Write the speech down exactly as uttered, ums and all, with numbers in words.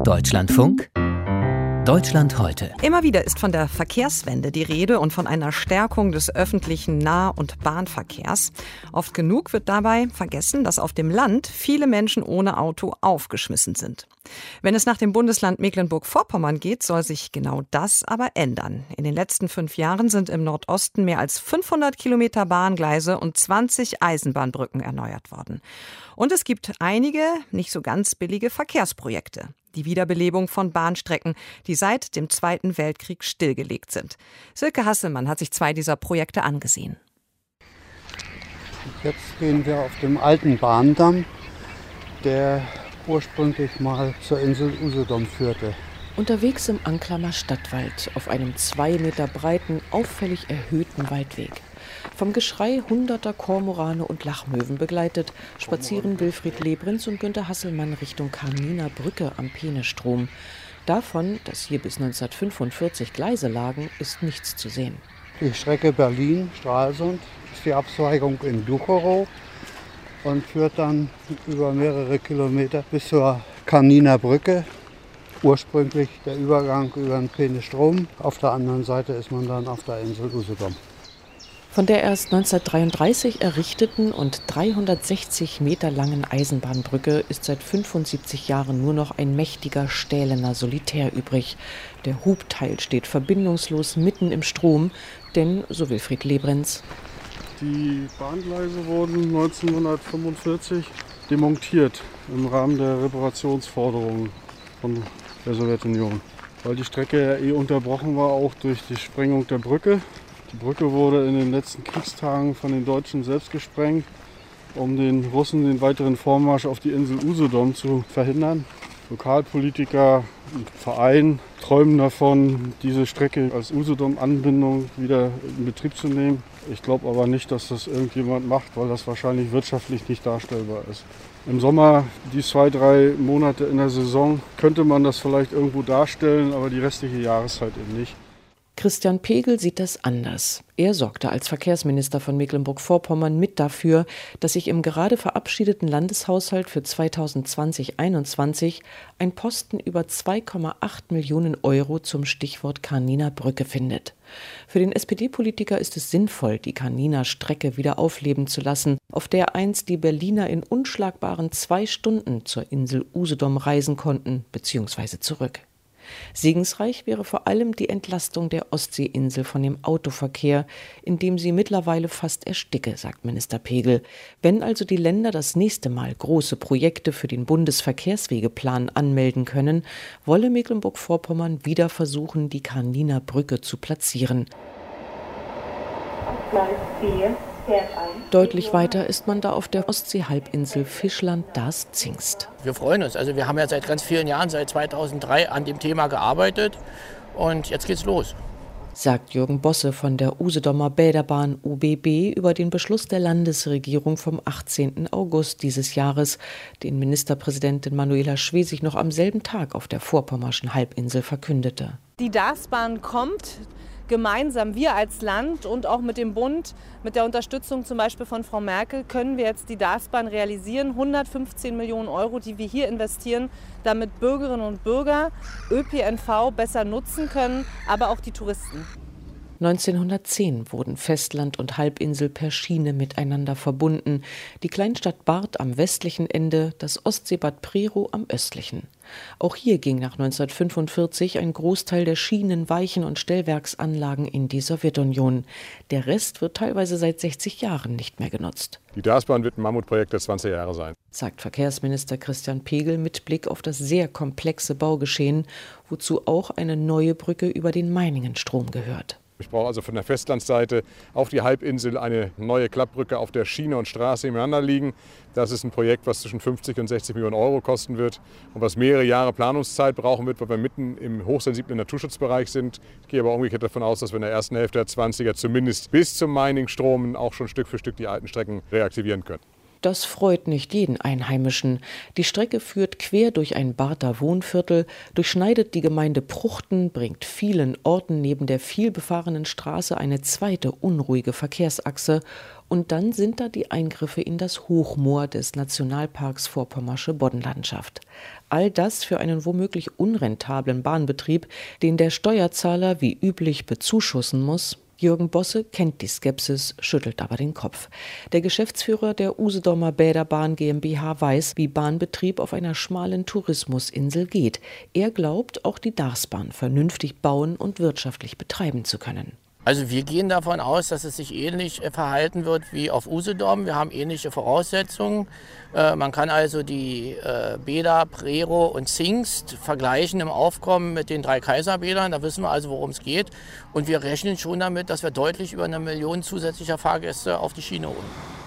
Deutschlandfunk Deutschland heute. Immer wieder ist von der Verkehrswende die Rede und von einer Stärkung des öffentlichen Nah- und Bahnverkehrs. Oft genug wird dabei vergessen, dass auf dem Land viele Menschen ohne Auto aufgeschmissen sind. Wenn es nach dem Bundesland Mecklenburg-Vorpommern geht, soll sich genau das aber ändern. In den letzten fünf Jahren sind im Nordosten mehr als fünfhundert Kilometer Bahngleise und zwanzig Eisenbahnbrücken erneuert worden. Und es gibt einige nicht so ganz billige Verkehrsprojekte. Die Wiederbelebung von Bahnstrecken, die seit dem Zweiten Weltkrieg stillgelegt sind. Silke Hasselmann hat sich zwei dieser Projekte angesehen. Jetzt stehen wir auf dem alten Bahndamm, der ursprünglich mal zur Insel Usedom führte. Unterwegs im Anklammer Stadtwald, auf einem zwei Meter breiten, auffällig erhöhten Waldweg. Vom Geschrei hunderter Kormorane und Lachmöwen begleitet, spazieren Wilfried Lebrinz und Günter Hasselmann Richtung Carminer Brücke am Peenestrom. Davon, dass hier bis neunzehnhundertfünfundvierzig Gleise lagen, ist nichts zu sehen. Die Strecke Berlin-Stralsund ist die Abzweigung in Duchorow und führt dann über mehrere Kilometer bis zur Carminer Brücke. Ursprünglich der Übergang über den Peenestrom. Auf der anderen Seite ist man dann auf der Insel Usedom. Von der erst neunzehnhundertdreiunddreißig errichteten und dreihundertsechzig Meter langen Eisenbahnbrücke ist seit fünfundsiebzig Jahren nur noch ein mächtiger stählener Solitär übrig. Der Hubteil steht verbindungslos mitten im Strom, denn, so Wilfried Lebrinz, die Bahngleise wurden neunzehnhundertfünfundvierzig demontiert im Rahmen der Reparationsforderungen von der Sowjetunion, weil die Strecke ja eh unterbrochen war, auch durch die Sprengung der Brücke. Die Brücke wurde in den letzten Kriegstagen von den Deutschen selbst gesprengt, um den Russen den weiteren Vormarsch auf die Insel Usedom zu verhindern. Lokalpolitiker und Verein träumen davon, diese Strecke als Usedom-Anbindung wieder in Betrieb zu nehmen. Ich glaube aber nicht, dass das irgendjemand macht, weil das wahrscheinlich wirtschaftlich nicht darstellbar ist. Im Sommer, die zwei, drei Monate in der Saison, könnte man das vielleicht irgendwo darstellen, aber die restliche Jahreszeit eben nicht. Christian Pegel sieht das anders. Er sorgte als Verkehrsminister von Mecklenburg-Vorpommern mit dafür, dass sich im gerade verabschiedeten Landeshaushalt für zweitausendzwanzig einundzwanzig ein Posten über zwei Komma acht Millionen Euro zum Stichwort Carminer Brücke findet. Für den S P D-Politiker ist es sinnvoll, die Carminer Strecke wieder aufleben zu lassen, auf der einst die Berliner in unschlagbaren zwei Stunden zur Insel Usedom reisen konnten bzw. zurück. Segensreich wäre vor allem die Entlastung der Ostseeinsel von dem Autoverkehr, in dem sie mittlerweile fast ersticke, sagt Minister Pegel. Wenn also die Länder das nächste Mal große Projekte für den Bundesverkehrswegeplan anmelden können, wolle Mecklenburg-Vorpommern wieder versuchen, die Carminer Brücke zu platzieren. Gleis vier. Deutlich weiter ist man da auf der Ostseehalbinsel Fischland-Darß-Zingst. Wir freuen uns. Also wir haben ja seit ganz vielen Jahren, seit zweitausenddrei, an dem Thema gearbeitet und jetzt geht's los. Sagt Jürgen Bosse von der Usedomer Bäderbahn U B B über den Beschluss der Landesregierung vom achtzehnten August dieses Jahres, den Ministerpräsidentin Manuela Schwesig noch am selben Tag auf der vorpommerschen Halbinsel verkündete. Die Darßbahn kommt. Gemeinsam, wir als Land und auch mit dem Bund, mit der Unterstützung zum Beispiel von Frau Merkel, können wir jetzt die Darßbahn realisieren. hundertfünfzehn Millionen Euro, die wir hier investieren, damit Bürgerinnen und Bürger Ö P N V besser nutzen können, aber auch die Touristen. neunzehnhundertzehn wurden Festland und Halbinsel per Schiene miteinander verbunden. Die Kleinstadt Barth am westlichen Ende, das Ostseebad Prerow am östlichen. Auch hier ging nach neunzehnhundertfünfundvierzig ein Großteil der Schienen-, Weichen- und Stellwerksanlagen in die Sowjetunion. Der Rest wird teilweise seit sechzig Jahren nicht mehr genutzt. Die Darßbahn wird ein Mammutprojekt der zwanziger Jahre sein, sagt Verkehrsminister Christian Pegel mit Blick auf das sehr komplexe Baugeschehen, wozu auch eine neue Brücke über den Meiningenstrom gehört. Ich brauche also von der Festlandseite auf die Halbinsel eine neue Klappbrücke auf der Schiene und Straße nebeneinander liegen. Das ist ein Projekt, was zwischen fünfzig und sechzig Millionen Euro kosten wird und was mehrere Jahre Planungszeit brauchen wird, weil wir mitten im hochsensiblen Naturschutzbereich sind. Ich gehe aber umgekehrt davon aus, dass wir in der ersten Hälfte der zwanziger zumindest bis zum Meiningstrom auch schon Stück für Stück die alten Strecken reaktivieren können. Das freut nicht jeden Einheimischen. Die Strecke führt quer durch ein Barther Wohnviertel, durchschneidet die Gemeinde Pruchten, bringt vielen Orten neben der vielbefahrenen Straße eine zweite unruhige Verkehrsachse und dann sind da die Eingriffe in das Hochmoor des Nationalparks Vorpommersche Boddenlandschaft. All das für einen womöglich unrentablen Bahnbetrieb, den der Steuerzahler wie üblich bezuschussen muss? Jürgen Bosse kennt die Skepsis, schüttelt aber den Kopf. Der Geschäftsführer der Usedomer Bäderbahn GmbH weiß, wie Bahnbetrieb auf einer schmalen Tourismusinsel geht. Er glaubt, auch die Darßbahn vernünftig bauen und wirtschaftlich betreiben zu können. Also wir gehen davon aus, dass es sich ähnlich verhalten wird wie auf Usedom. Wir haben ähnliche Voraussetzungen. Äh, man kann also die äh, Bäder, Prerow und Zingst vergleichen im Aufkommen mit den drei Kaiserbädern. Da wissen wir also, worum es geht. Und wir rechnen schon damit, dass wir deutlich über eine Million zusätzlicher Fahrgäste auf die Schiene holen.